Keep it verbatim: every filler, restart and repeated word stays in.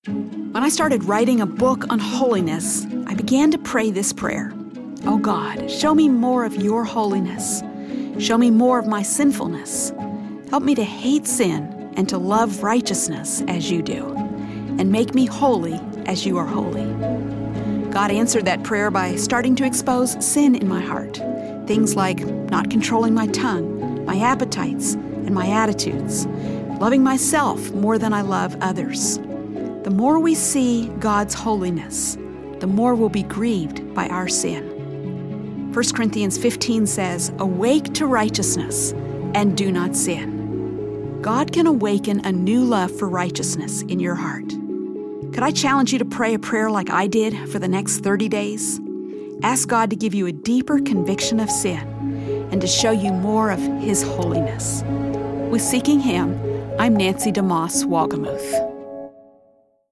When I started writing a book on holiness, I began to pray this prayer. Oh God, show me more of your holiness. Show me more of my sinfulness. Help me to hate sin and to love righteousness as you do, and make me holy as you are holy. God answered that prayer by starting to expose sin in my heart. Things like not controlling my tongue, my appetites, and my attitudes. Loving myself more than I love others. The more we see God's holiness, the more we'll be grieved by our sin. First Corinthians fifteen says, "Awake to righteousness and do not sin." God can awaken a new love for righteousness in your heart. Could I challenge you to pray a prayer like I did for the next thirty days? Ask God to give you a deeper conviction of sin and to show you more of His holiness. With Seeking Him, I'm Nancy DeMoss Wolgemuth.